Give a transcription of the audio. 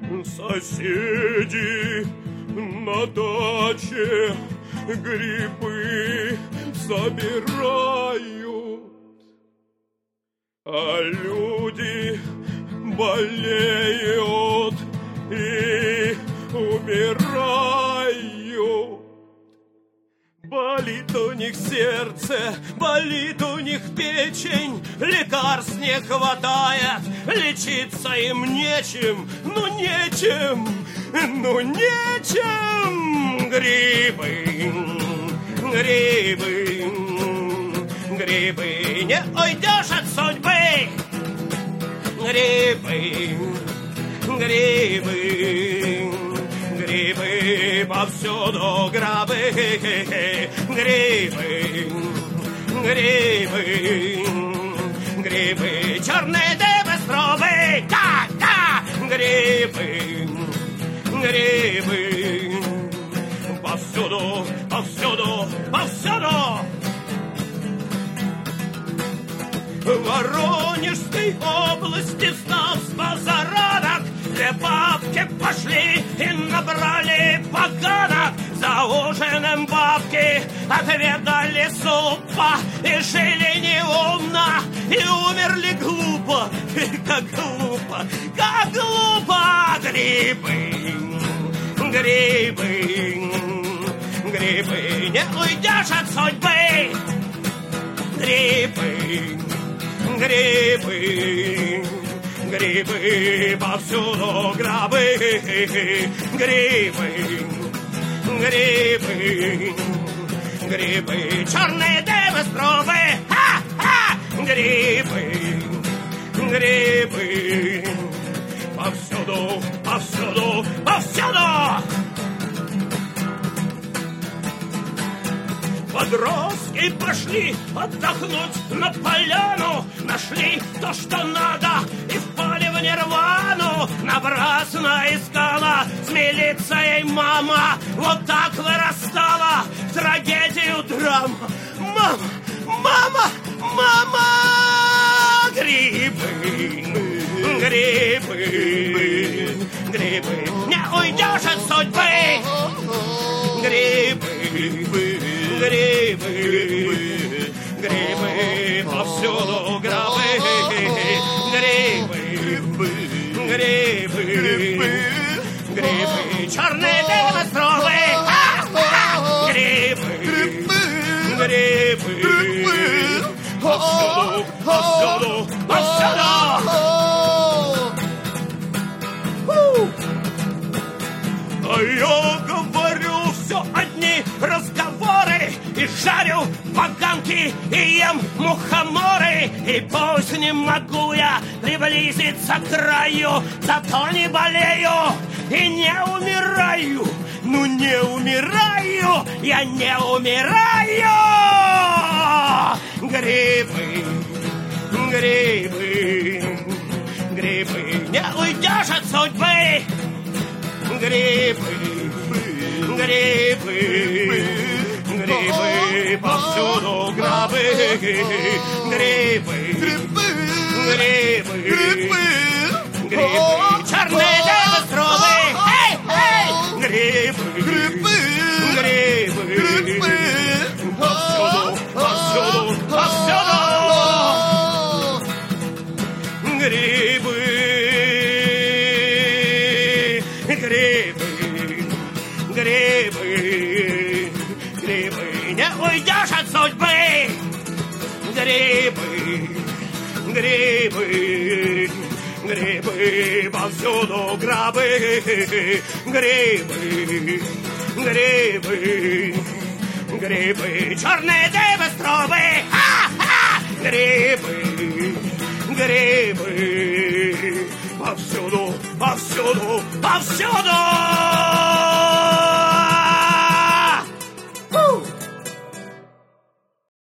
Соседи на даче грибы собирают, а люди болеют и умирают. Болит у них сердце, болит у них печень, лекарств не хватает, лечиться им нечем, ну нечем. Грибы, грибы, грибы, не уйдешь от судьбы. Грибы, грибы, грибы, повсюду гробы. Грибы, грибы, грибы, черные дыбы с трубы. Да, грибы, грибы, повсюду, повсюду, повсюду. В Воронежской области стал с базаранок, две бабки пошли и набрали поганок. За ужином бабки отведали супа и жили неумно, и умерли глупо. Как глупо, как глупо. Грибы, грибы, грибы, не уйдешь от судьбы. Грибы, грибы, грибы, повсюду гробы. Грибы, грибы, грибы, черные дыбы с трубы. Грибы, грибы, повсюду, повсюду, повсюду. Подростки пошли отдохнуть на поляну, нашли то, что надо, и впали в нирвану. Напрасно искала с милицией мама, вот так вырастала в трагедию драма. Мама, мама, мама. Грибы, грибы, грибы, не уйдешь от судьбы. Грибы, грибы, грибы, повсюду гробы. Грибы, грибы, грибы, черные дыбы с трубы. Грибы, грибы, повсюду, повсюду, повсюду. А я говорю, все одни разговоры, и жарю поганки, и ем мухоморы. И пусть не могу я приблизиться к краю, зато не болею и не умираю. Ну не умираю, я не умираю. Грибы, грибы, грибы, не уйдешь от судьбы. Грибы, грибы, грибы, повсюду гробы. Грибы, грибы, грибы, черные дыбы с трубы. Грибы, грибы, повсюду, повсюду, повсюду. Грибы, грибы, грибы, грибы, не уйдешь от судьбы. Грибы, грибы, грибы, повсюду гробы. Грибы, грибы, грибы, черные дыбы с трубы. Грибы, грибы, повсюду, повсюду, повсюду.